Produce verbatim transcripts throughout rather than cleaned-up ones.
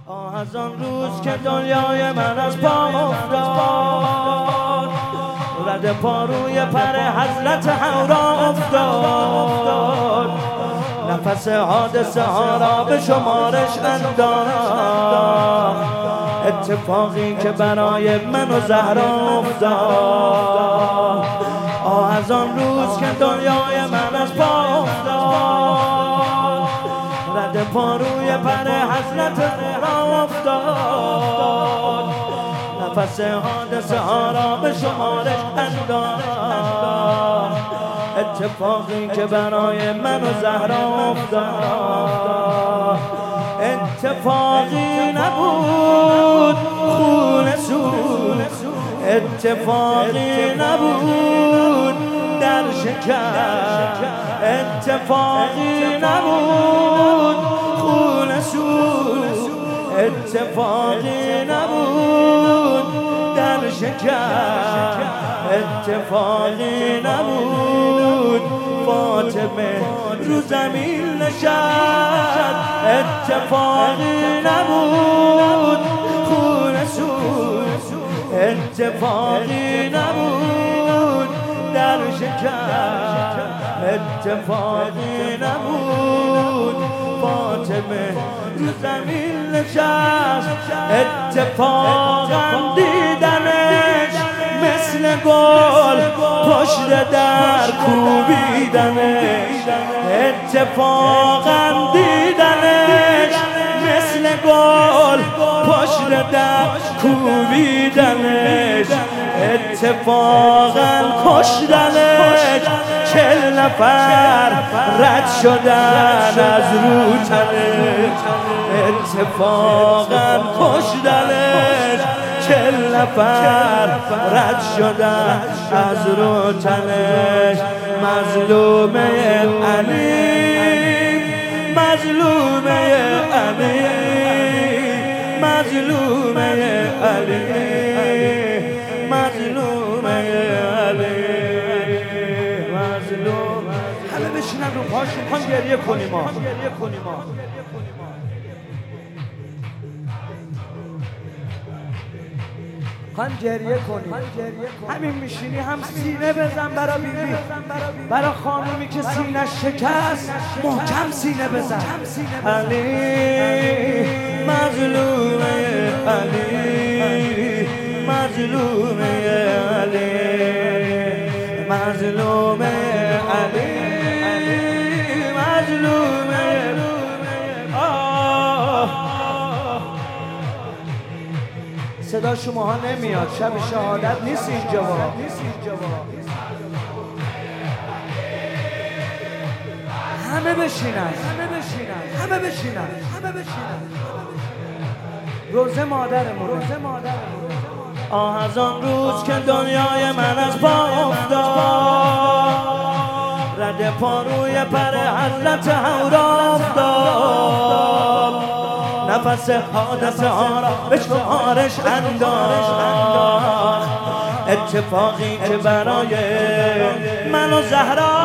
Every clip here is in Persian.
آه از آن روز که دنیای من از پا افتاد، رد پاروی پر حضرت حورا افتاد، نفس حادثه ها را به شمارش انداخت، اتفاقی که برای من و زهرا افتاد. آه از آن روز که دنیای من از پا افتاد، رد پاروی پر حضرت حورا افتاد، نفس حادثه ها را به شمارش انداخت، اتفاقی که برای من و زهرا افتاد. اتفاقی نبود خون سود، اتفاقی نبود در شکر، اتفاقی نبود خون سود، اتفاقی نبود در شکر، اتفاقی نبود فاطمه رو زمین نشست، اتفاقی نبود خون سود، اتفاقی نبود در شکر، اتفاقی نبود فاطمه رو زمین نشست. اتفاقا دیدنش مثل گل پشت در کوبیدنش، اتفاقا دیدنش مثل گل پشت در کوبیدنش، اتفاقا کشتنش چل نفر رد شدن از رو تنش، اتفاقا کشتنش چل نفر رد شدن از رو تنش. مظلومه علی، مظلومه علی، مظلومه علی، مظلومه علی، مظلوم. همه بشینن رو پاشون، هم گریه کنیم ما، گریه کنیم ما. هم گریه کنی، همین میشینی هم سینه بزن برا بیبی، برا خانومی که سینه شکست محکم سینه بزن. علی مظلومه علی، مظلومه علی، مظلومه علی، مظلومه. صدا شماها نمیاد، شب شهادت نیست اینجا. همه بشینن، همه بشینن، همه بشینن، همه بشینن. روزه مادرمون، روزه مادرمون. آه از آن روز که دنیای من از پا افتاد، رد پاروی پر حضرت حورا افتاد، نفس حادثه ها را به شمارش انداخت، اتفاقی که برای من و زهرا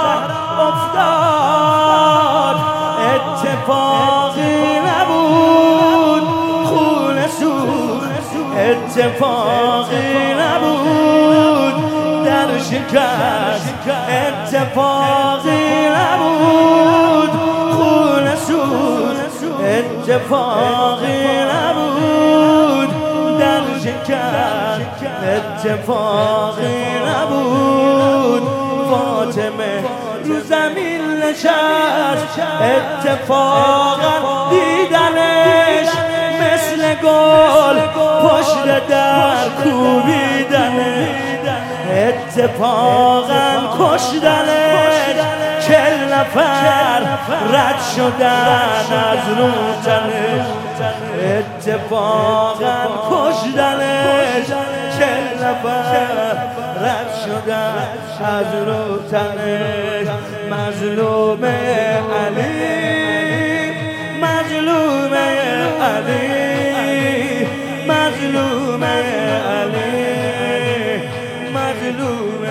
افتاد، اتفاقی نبود خون سود، اتفاقی نبود در شکست، اتفاقی نبود خون سود، اتفاقی نبود در شکر، اتفاقی نبود فاطمه رو زمین نشست، اتفاقا دیدنش مثل گل پشت در کوبیدنش، اتفاقا کشتنش چل نفر رد شدن از رو تنش، اتفاقا کشتنش چل نفر رد شدن از رو تنش. مظلومه علی، مظلومه علی، مظلومه علی، مظلومه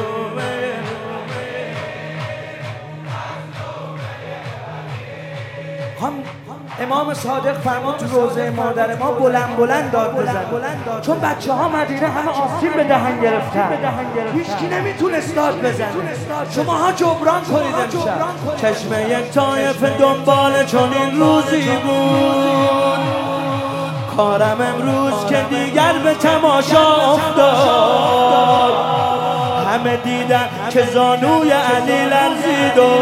علی. هم امام صادق فرمود تو روزه مادر ما بلند بلند داد بزن، چون بچه ها مدینه همه آسیب به دهن گرفتن، هیچکی نمیتونست داد بزنه. شما ها جبران کنید امشب. چشم یک طایف دنبال چون این روزی بود، کارم امروز که دیگر به تماشا افتاد. همه دیدن که زانوی علی لرزید و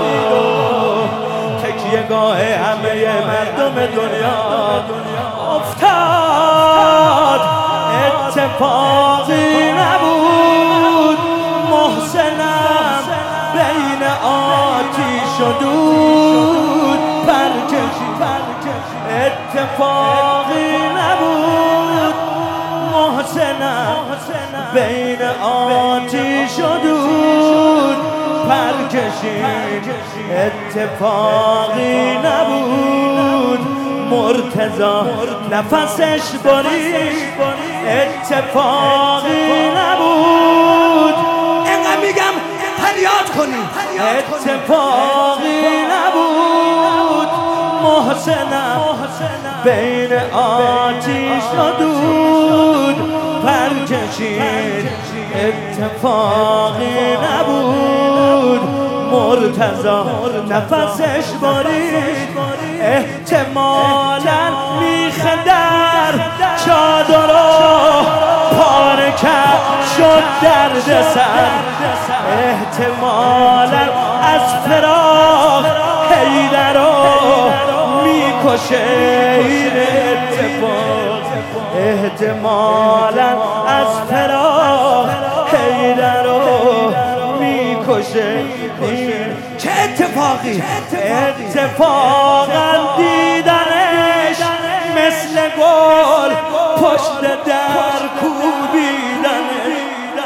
تکیه گاه همه مردم دنیا افتاد. اتفاقی نبود، محسنم بین آتیش و دود پر کشید. اتفاقی نبود، محسنم بین آتیش و دود پر کشید. اتفاقی نبود، مرتضی نفسش برید. اتفاقی نبود، اینقدر میگم فریاد کنید. اتفاقی نبود، محسنم بین آتیش و دود پر کشید. اتفاقی نبود، مرتضی نفسش برید. احتمالاً میخه در چادر پاره کرد شد درد سر. احتمالاً از فراق حیدر رو میکشه این اتفاق. احتمالاً از فراق حیدر رو میکشه این. چه اتفاقی؟ اتفاقا دیدنش مثل گل پشت در کوبیدنش.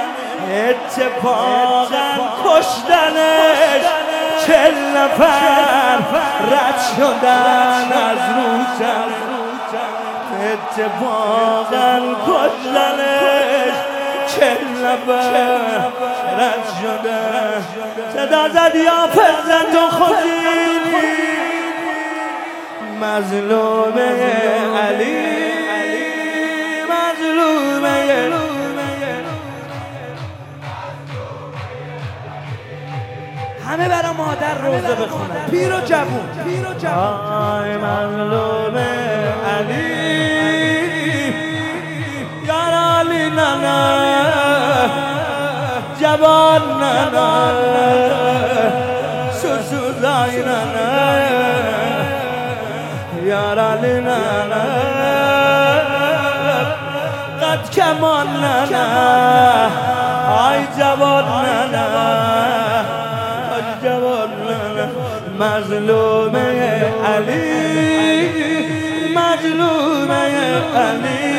اتفاقا کشتنش چل نفر رد شدن از روزن. اتفاقا کشتنش چل نفر رد شدن. صدا زد یا فرزند و خودی مظلوم علی، مظلوم همه برا مادر روزه بخونن، پیر و جوون. آی مظلوم علی یار علی نانا جوان نانا سوسوزای نانا یار علی نانا قد کمان نانا آی جوان نانا جوان نانا مظلوم علی، مظلوم علی.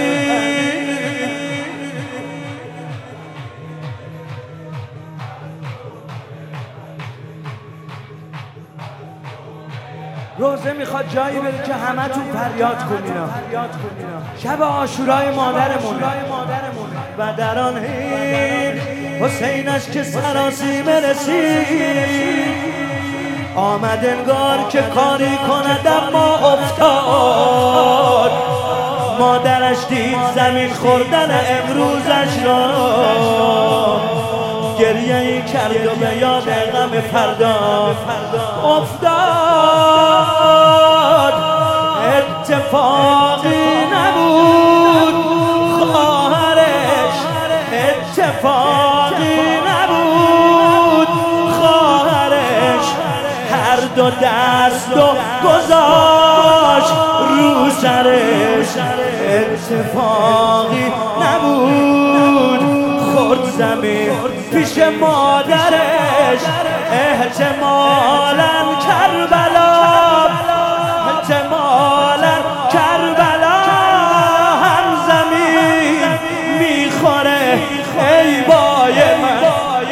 روزه میخواد جایی بره که همه تون فریاد کنینا. شب عاشورای مادرمونه و در آن حین حسینش که سراسیمه رسید. آمد انگار که کاری کند اما افتاد. مادرش دید زمین خوردن امروزش را، گریه ای کرد و به یاد غم فردا افتاد. اتفاقی نبود خواهرش، اتفاقی نبود خواهرش. هر دو دست و گذاشت رو سرش. اتفاقی نبود خورد زمین پیش مادرش. احتمالاً کربلا، احتمالاً کربلا هم زمین میخوره ای بای من.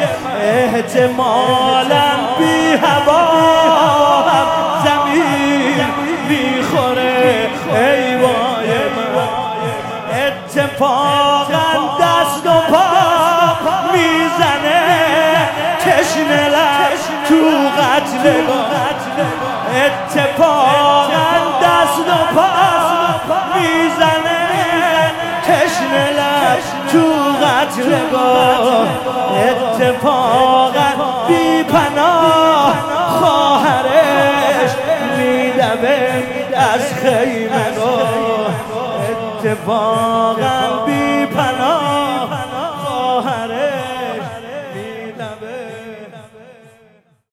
احتمالاً بی هوا هم زمین میخوره ای بای من. اتفاقاً دست و پا میزنه تشنه لش تو قتل. اتفاق و پا میزنه تشنه لب تو قتلگاه اتفاقا بی پناه خواهرش میدمه از خیمه اتفاقا بی پناه